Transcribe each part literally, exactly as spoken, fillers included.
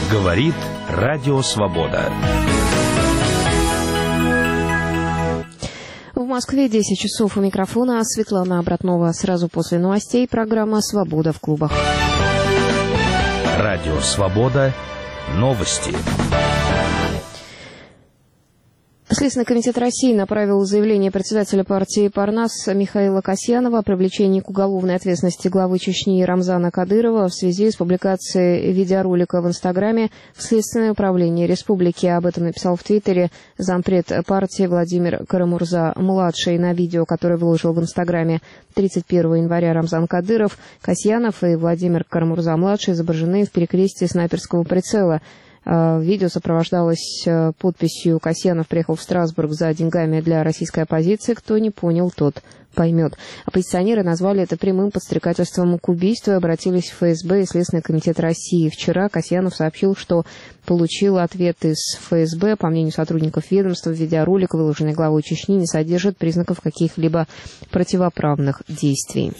Говорит Радио Свобода. В Москве десять часов, у микрофона Светлана Обратнова. Сразу после новостей программа «Свобода в клубах». Радио Свобода. Новости. Следственный комитет России направил заявление председателя партии «Парнас» Михаила Касьянова о привлечении к уголовной ответственности главы Чечни Рамзана Кадырова в связи с публикацией видеоролика в Инстаграме в Следственное управление республики. Об этом написал в Твиттере зампред партии Владимир Карамурза-младший. На видео, которое выложил в Инстаграме тридцать первого января Рамзан Кадыров, Касьянов и Владимир Карамурза-младший изображены в перекрестии снайперского прицела. Видео сопровождалось подписью: «Касьянов приехал в Страсбург за деньгами для российской оппозиции. Кто не понял, тот поймет». Оппозиционеры назвали это прямым подстрекательством к убийству и обратились в эф эс бэ и Следственный комитет России. Вчера Касьянов сообщил, что получил ответ из эф эс бэ. По мнению сотрудников ведомства, видеоролик, выложенный главой Чечни, не содержит признаков каких-либо противоправных действий.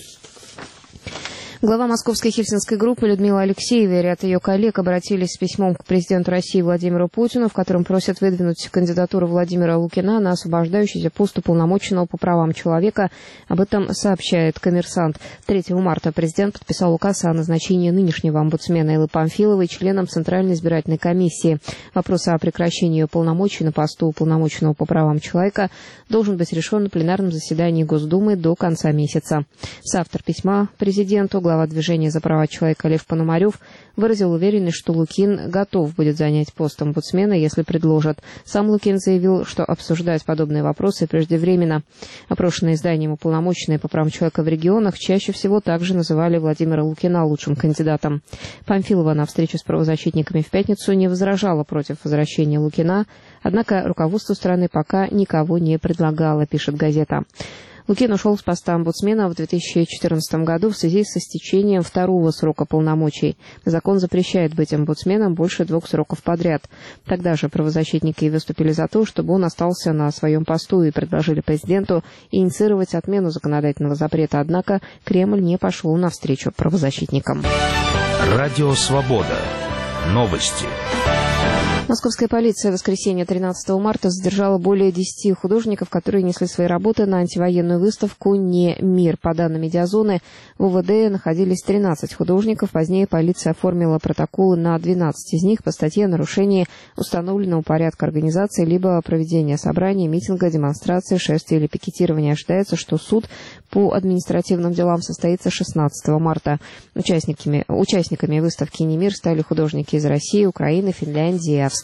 Глава московской хельсинской группы Людмила Алексеева и ряд ее коллег обратились с письмом к президенту России Владимиру Путину, в котором просят выдвинуть кандидатуру Владимира Лукина на освобождающийся пост уполномоченного по правам человека. Об этом сообщает «Коммерсант». третьего марта президент подписал указ о назначении нынешнего омбудсмена Эллы Памфиловой членом Центральной избирательной комиссии. Вопрос о прекращении ее полномочий на посту уполномоченного по правам человека должен быть решен на пленарном заседании Госдумы до конца месяца. Соавтор письма президенту, глава движения за права человека Лев Пономарев, выразил уверенность, что Лукин готов будет занять пост омбудсмена, если предложат. Сам Лукин заявил, что обсуждать подобные вопросы преждевременно. Опрошенные изданием уполномоченные по правам человека в регионах чаще всего также называли Владимира Лукина лучшим кандидатом. Памфилова на встрече с правозащитниками в пятницу не возражала против возвращения Лукина, однако руководство страны пока никого не предлагало, пишет газета. Лукин ушел с поста омбудсмена в две тысячи четырнадцатом году в связи с истечением второго срока полномочий. Закон запрещает быть омбудсменом больше двух сроков подряд. Тогда же правозащитники выступили за то, чтобы он остался на своем посту, и предложили президенту инициировать отмену законодательного запрета. Однако Кремль не пошел навстречу правозащитникам. Радио Свобода. Новости. Московская полиция в воскресенье тринадцатого марта задержала более десяти художников, которые несли свои работы на антивоенную выставку «Не мир». По данным медиазоны, в о вэ дэ находились тринадцать художников. Позднее полиция оформила протоколы на двенадцать из них по статье о нарушении установленного порядка организации либо проведения собрания, митинга, демонстрации, шествия или пикетирования. Ожидается, что суд по административным делам состоится шестнадцатого марта. Участниками, участниками выставки «Не мир» стали художники из России, Украины, Финляндии и Австрии.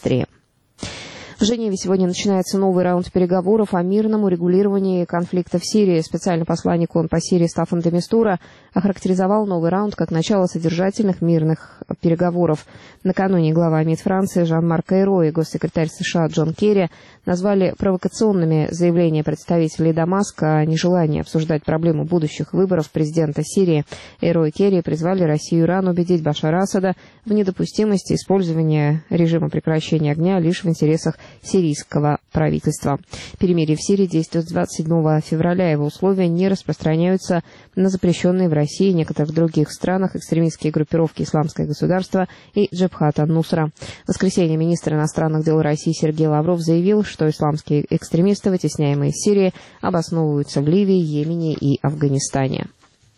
В Женеве сегодня начинается новый раунд переговоров о мирном урегулировании конфликта в Сирии. Специальный посланник ООН по Сирии Стаффан де Мистура охарактеризовал новый раунд как начало содержательных мирных переговоров. Накануне глава МИД Франции Жан-Марк Эйро и госсекретарь США Джон Керри назвали провокационными заявления представителей Дамаска о нежелании обсуждать проблему будущих выборов президента Сирии. Эйро и Керри призвали Россию и Иран убедить Башара Асада в недопустимости использования режима прекращения огня лишь в интересах сирийского правительства. Перемирие в Сирии действует с двадцать седьмого февраля. Его условия не распространяются на запрещенные в России и некоторых других странах экстремистские группировки «Исламское государство» и «Джабхат ан-Нусра». В воскресенье министр иностранных дел России Сергей Лавров заявил, что исламские экстремисты, вытесняемые из Сирии, обосновываются в Ливии, Йемене и Афганистане.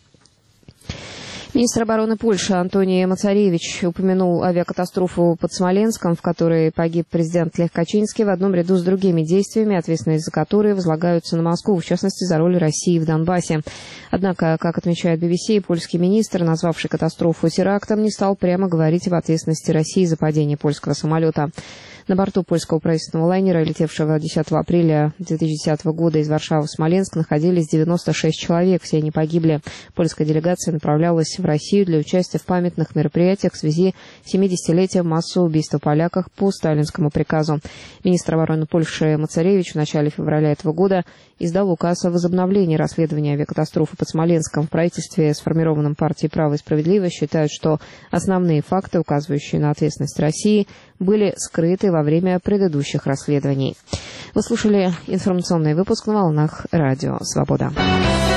Министр обороны Польши Антоний Мацаревич упомянул авиакатастрофу под Смоленском, в которой погиб президент Лех Качинский, в одном ряду с другими действиями, ответственность за которые возлагаются на Москву, в частности, за роль России в Донбассе. Однако, как отмечает би би си, польский министр, назвавший катастрофу терактом, не стал прямо говорить об ответственности России за падение польского самолета. На борту польского правительственного лайнера, летевшего десятого апреля две тысячи десятого года из Варшавы в Смоленск, находились девяносто шесть человек, все они погибли. Польская делегация направлялась в Россию для участия в памятных мероприятиях в связи с семидесятилетием массового убийства поляков по сталинскому приказу. Министр обороны Польши Мацаревич в начале февраля этого года издал указ о возобновлении расследования авиакатастрофы под Смоленском. В правительстве, сформированном партией «Право и справедливость», считают, что основные факты, указывающие на ответственность России, были скрыты во время предыдущих расследований. Вы слушали информационный выпуск на волнах Радио Свобода.